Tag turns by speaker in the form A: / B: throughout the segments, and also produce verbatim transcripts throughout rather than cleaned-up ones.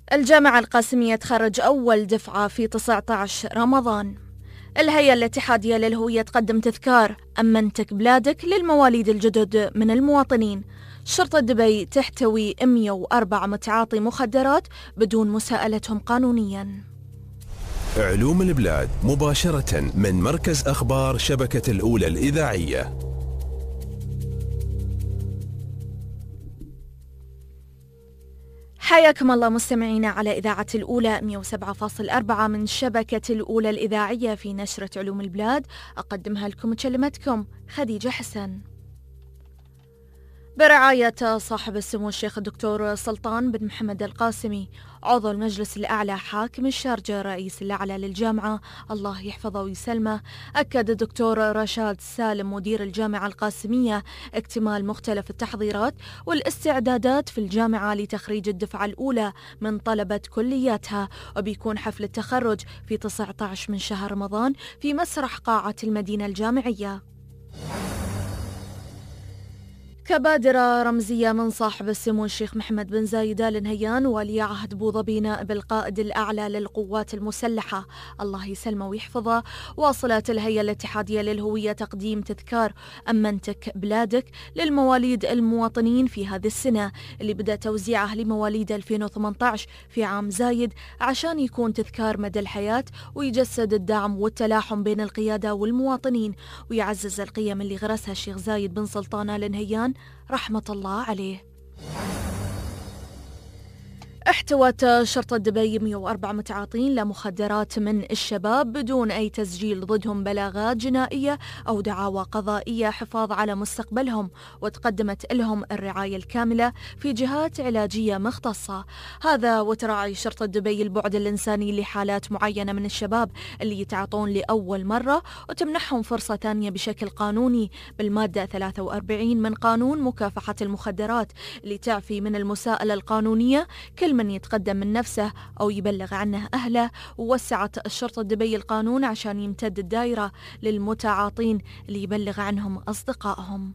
A: الجامعة القاسمية تخرج أول دفعة في تسعة عشر رمضان. الهيئة الاتحادية للهوية تقدم تذكار أمنتك بلادك للمواليد الجدد من المواطنين. شرطة دبي تحتوي مئة وأربعة متعاطي مخدرات بدون مساءلتهم قانونياً.
B: علوم البلاد مباشرة من مركز أخبار شبكة الأولى الإذاعية.
A: حياكم الله مستمعينا على إذاعة الأولى مئة وسبعة فاصلة أربعة من شبكة الأولى الإذاعية في نشرة علوم البلاد. أقدمها لكم وكلمتكم خديجة حسن برعاية صاحب السمو الشيخ الدكتور سلطان بن محمد القاسمي عضو المجلس الأعلى حاكم الشارجة رئيس الأعلى للجامعة الله يحفظه ويسلمه. أكد الدكتور رشاد سالم مدير الجامعة القاسمية اكتمال مختلف التحضيرات والاستعدادات في الجامعة لتخريج الدفعة الأولى من طلبة كلياتها، وبيكون حفل التخرج في تسعة عشر من شهر رمضان في مسرح قاعة المدينة الجامعية. كبادرة رمزية من صاحب السمو الشيخ محمد بن زايد آل نهيان ولي عهد بوظبي نائب القائد الأعلى للقوات المسلحة الله يسلمه ويحفظه، واصلت الهيئة الاتحادية للهوية تقديم تذكار أمنتك بلادك للمواليد المواطنين في هذه السنة اللي بدأ توزيعه لمواليد ألفين وثمانية عشر في عام زايد عشان يكون تذكار مدى الحياة ويجسد الدعم والتلاحم بين القيادة والمواطنين ويعزز القيم اللي غرسها الشيخ زايد بن سلطان آل نهيان رحمة الله عليه. احتوت شرطة دبي مئة وأربعة متعاطين لمخدرات من الشباب بدون أي تسجيل ضدهم بلاغات جنائية أو دعاوى قضائية حفاظ على مستقبلهم، وتقدمت لهم الرعاية الكاملة في جهات علاجية مختصة. هذا وتراعي شرطة دبي البعد الإنساني لحالات معينة من الشباب اللي يتعاطون لأول مرة وتمنحهم فرصة ثانية بشكل قانوني بالمادة ثلاثة وأربعين من قانون مكافحة المخدرات اللي تعفي من المساءلة القانونية كل من يتقدم من نفسه أو يبلغ عنه أهله. ووسعت الشرطة دبي القانون عشان يمتد الدائرة للمتعاطين اللي يبلغ عنهم أصدقائهم.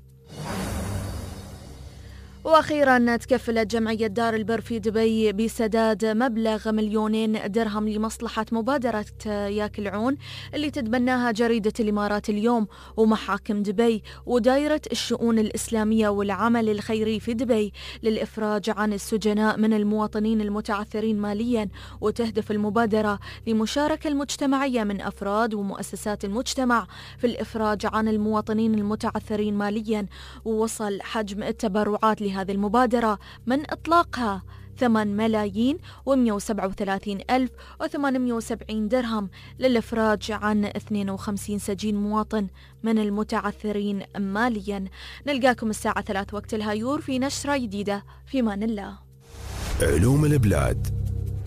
A: وأخيرا تكفلت جمعية دار البر في دبي بسداد مبلغ مليونين درهم لمصلحة مبادرة ياكل عون اللي تتبناها جريدة الإمارات اليوم ومحاكم دبي ودائرة الشؤون الإسلامية والعمل الخيري في دبي للإفراج عن السجناء من المواطنين المتعثرين ماليا. وتهدف المبادرة لمشاركة المجتمعية من أفراد ومؤسسات المجتمع في الإفراج عن المواطنين المتعثرين ماليا. ووصل حجم التبرعات هذه المبادرة من إطلاقها ثمانية ملايين ومئة وسبعة وثلاثين ألف وثمانمئة وسبعين درهم للإفراج عن اثنين وخمسين سجين مواطن من المتعثرين ماليا. نلقاكم الساعة ثلاث وقت الهايور في نشرة جديدة في أمان الله.
B: علوم البلاد.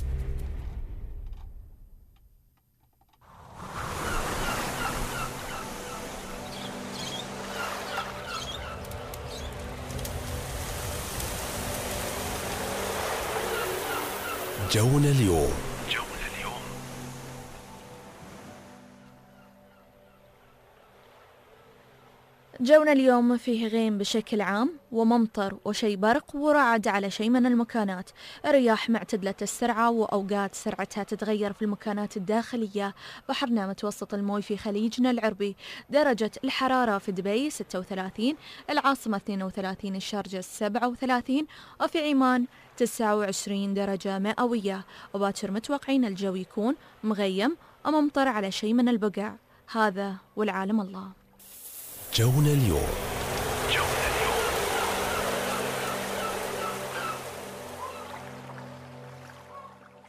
B: جونا اليوم. جونا اليوم.
A: جونا اليوم فيه غيم بشكل عام وممطر وشي برق ورعد على شيء من المكانات. الرياح معتدلة السرعة وأوقات سرعتها تتغير في المكانات الداخلية. بحرنا متوسط الموي في خليجنا العربي. درجة الحرارة في دبي ستة وثلاثين، العاصمة اثنين وثلاثين، الشارجة سبعة وثلاثين، وفي عمان تسعة وعشرين درجة مئوية. وباكر متوقعين الجو يكون مغيم وممطر على شيء من البقع. هذا والعالم الله.
B: جونا اليوم.